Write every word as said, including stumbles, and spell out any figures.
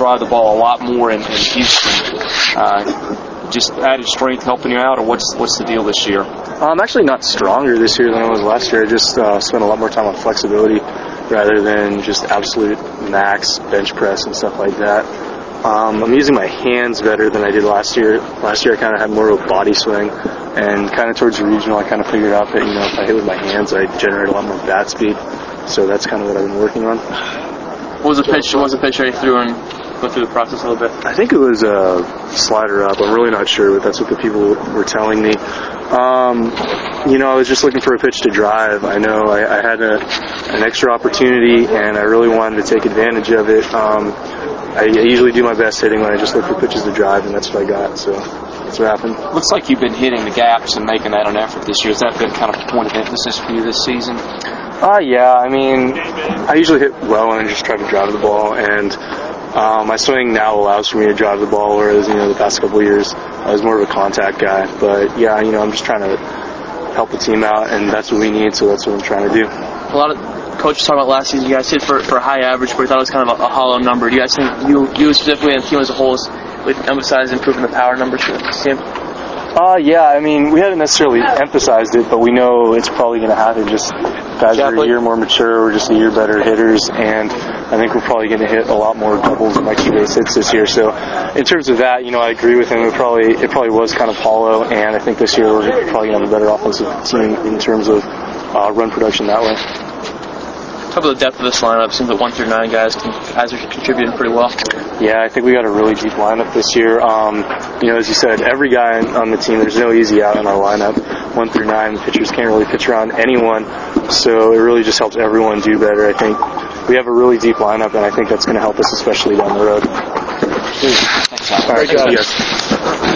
drive the ball a lot more in, in Houston. Uh, just added strength helping you out, or what's what's the deal this year? I'm actually not stronger this year than I was last year. I just uh, spent a lot more time on flexibility rather than just absolute max bench press and stuff like that. Um, I'm using my hands better than I did last year. Last year I kind of had more of a body swing, and kind of towards the regional I kind of figured out that, you know, if I hit with my hands I generate a lot more bat speed. So that's kind of what I've been working on. What was the pitch? What was the pitch that you threw, and go through the process a little bit? I think it was a slider up. I'm really not sure, but that's what the people were telling me. Um, you know, I was just looking for a pitch to drive. I know I, I had a, an extra opportunity, and I really wanted to take advantage of it. Um, I, I usually do my best hitting when I just look for pitches to drive, and that's what I got. So that's what happened. Looks like you've been hitting the gaps and making that an effort this year. Has that been kind of a point of emphasis for you this season? Uh, yeah, I mean, I usually hit well and I just try to drive the ball, and um, my swing now allows for me to drive the ball, whereas, you know, the past couple of years I was more of a contact guy. But, yeah, you know, I'm just trying to help the team out, and that's what we need, so that's what I'm trying to do. A lot of coaches talk about last season, you guys hit for, for a high average, but we thought it was kind of a, a hollow number. Do you guys think you, you specifically and the team as a whole would emphasize improving the power numbers for the team? Uh, yeah, I mean, we haven't necessarily emphasized it, but we know it's probably going to happen. Just guys are a year more mature, we're just a year better hitters, and I think we're probably going to hit a lot more doubles and extra base hits this year. So, in terms of that, you know, I agree with him. It probably it probably was kind of hollow, and I think this year we're probably going to have a better offensive team in terms of uh, run production that way. Talk about the depth of this lineup. It seems that one through nine guys can, guys are contributing pretty well. Yeah, I think we got a really deep lineup this year. Um, you know, as you said, every guy on the team, there's no easy out in our lineup. One through nine, pitchers can't really pitch around anyone, so it really just helps everyone do better. I think we have a really deep lineup, and I think that's going to help us, especially down the road. Thanks, Al. All right, thank you guys.